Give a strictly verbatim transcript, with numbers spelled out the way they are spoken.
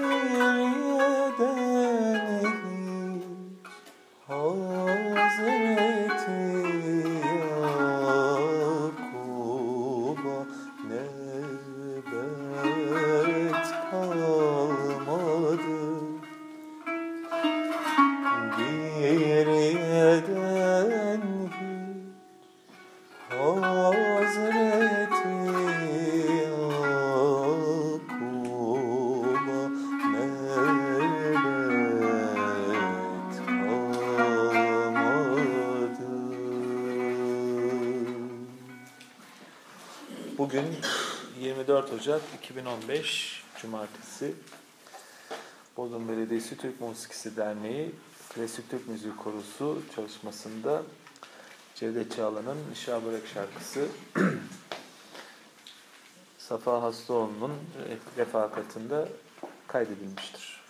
Hazreti Yakub'a nebet kalmadı. Geriyeden hiç Hazreti Yakub'a nebet kalmadı. Bugün yirmi dört Ocak iki bin on beş Cumartesi. Bodrum Belediyesi Türk Musikisi Derneği Klasik Türk Müziği Korosu çalışmasında Cevdet Çağlan'ın Nişa Börek şarkısı Safa Haslıoğlu'nun refakatinde kaydedilmiştir.